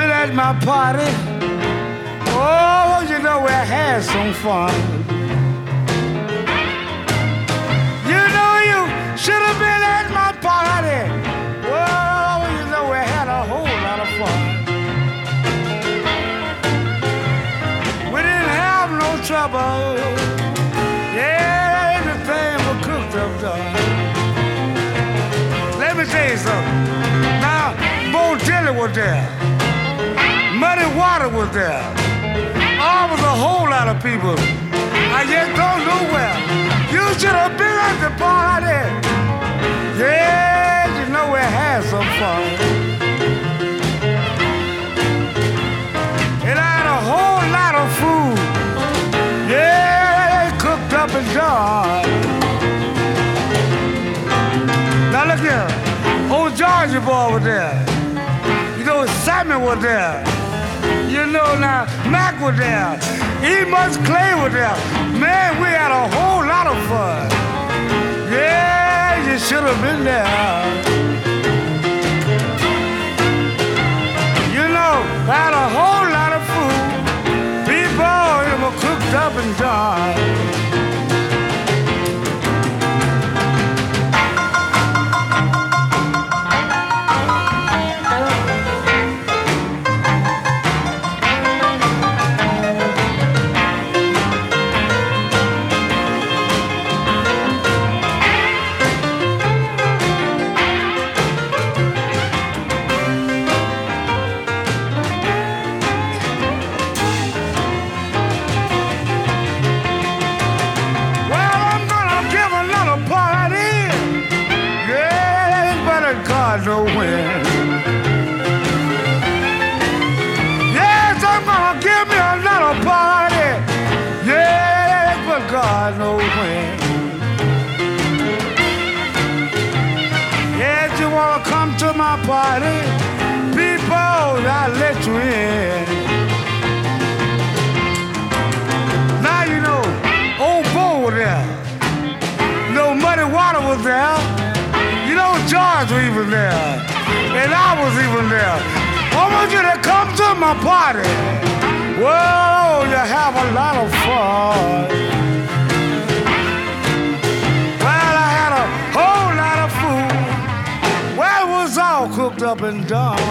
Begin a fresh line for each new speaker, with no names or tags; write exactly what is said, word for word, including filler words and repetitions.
been at my party. Oh, you know we had some fun. You know you should have been at my party. Oh, you know we had a whole lot of fun. We didn't have no trouble. Yeah, everything was cooked up done. Let me tell you something. Now, Bo Diddley was there. Muddy Water was there. Oh, was a whole lot of people. I just don't know where. You should have been at the party. Yeah, you know we had some fun. And I had a whole lot of food. Yeah, cooked up and done. Now look here. Old Georgia boy was there. You know, Sammy was there. You know, now, Mac was there. E-Mus Clay was there. Man, we had a whole lot of fun. Yeah, you should have been there. You know, I had a whole lot of food. People, they were cooked up and done. No win. Yes, I'm gonna give me another party. Yes, but God knows when. Yes, you wanna come to my party? People, I'll let you in. Now you know, old Bo was there. No Muddy Water was there. You know, George was even there, and I was even there. I want you to come to my party. Whoa, you have a lot of fun. Well, I had a whole lot of food. Well, it was all cooked up and done.